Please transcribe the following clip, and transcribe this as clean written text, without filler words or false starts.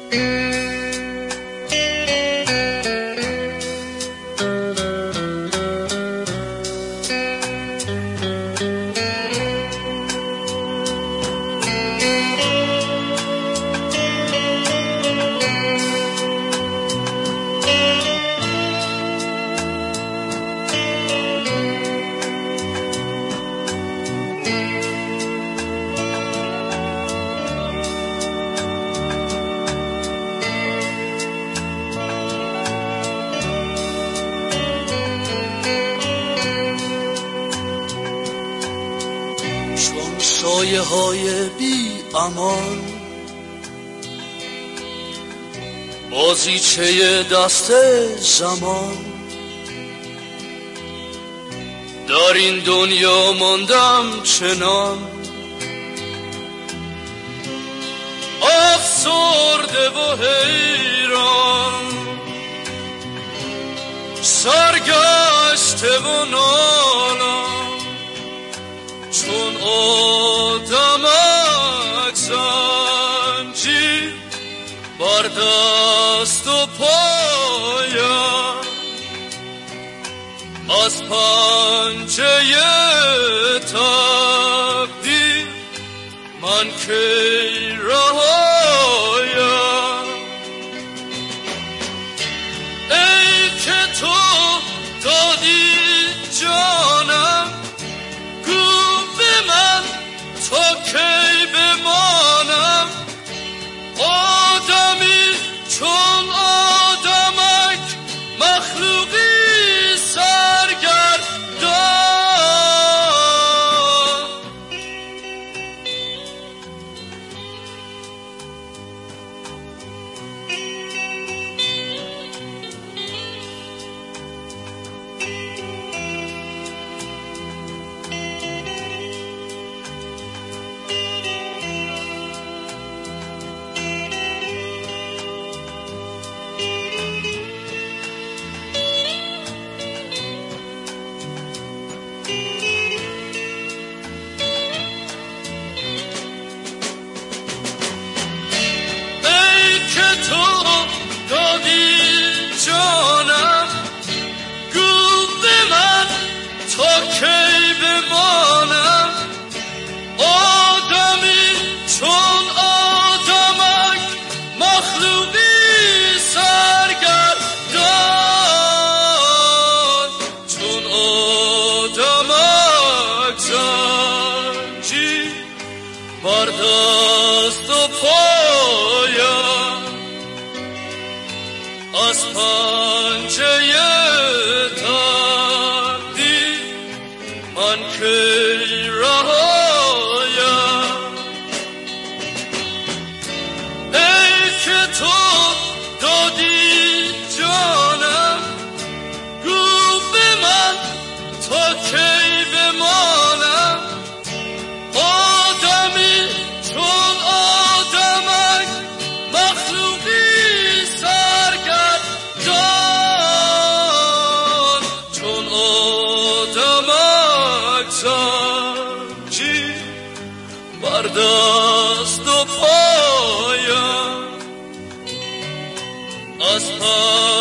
چون سایه های بی امان، بازیچه دست زمان، در این دنیا ماندم چنان افسرده و حیران، سرگشته و نالان، چون آدمک زنجیر بر دست و پایم، از پنجه تقدیر من کی رهایم. ای که تو دادی جانم، گو به من تا کی بمانم، آدمی چون آدمک، مخلوقی سرگردان. جانم، گو به من تا کی بمانم، آدمی چون آدمک، مخلوقی سرگردان، چون آدمک زنجیر بر دست و پایم، از پنجه تقدیر من کی رهایم. ای که تو دادی جانم، گو به من تا کی بمانم، آدمی چون آدمک، مخلوقی سرگردان، چون آدمک زنجیر بر دست و پایم، از